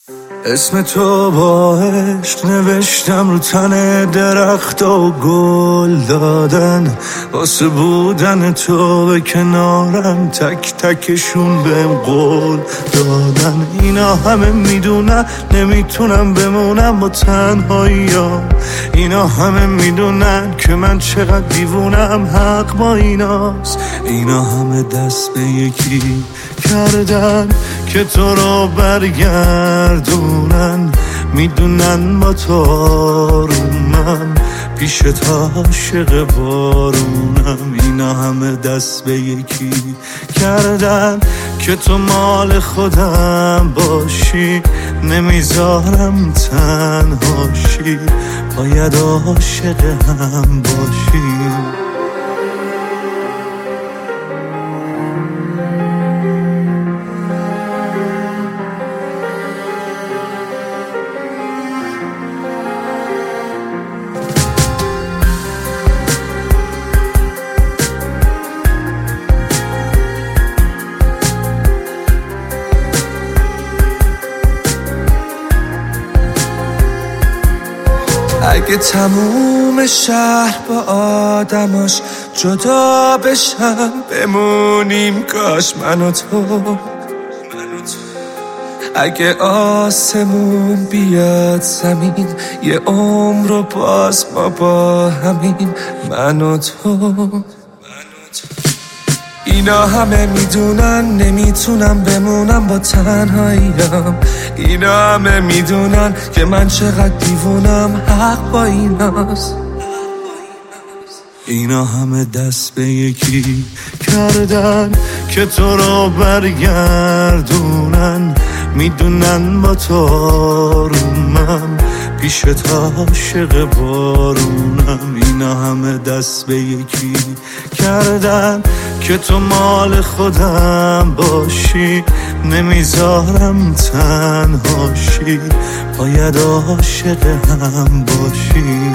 اسم تو با عشق نوشتم رو تن درخت و گل دادن، واسه بودن تو به کنارم تک تکشون بهم قول دادن. اینا همه میدونن نمیتونم بمونم با تنهایی‌ام، اینا همه میدونن که من چقدر دیوونم، حق با ایناست. اینا همه دست به یکی کردن که تو رو برگردونن، میدونن با تو آرومم، پیشت عاشق بارونم. اینا همه دست به یکی کردن که تو مال خودم باشی، نمیذارم تنهاشی، باید عاشق هم باشی. اگه تموم شهر با آدماش جدا بشن، بمونیم کاش من و تو. اگه آسمون بیاد زمین، یه عمر رو باز ما با همین، من و تو. اینا همه میدونن نمیتونم بمونم با تنهاییم، اینا همه میدونن که من چقدر دیوونم، حق با ایناست. اینا همه دست به یکی کردن که تو رو برگردونن، میدونن با تو آرومم، پیشت عاشق بارونم. اینا همه دست به یکی کردن که تو مال خودم باشی، نمیذارم تنهاشی، باید عاشق هم باشی.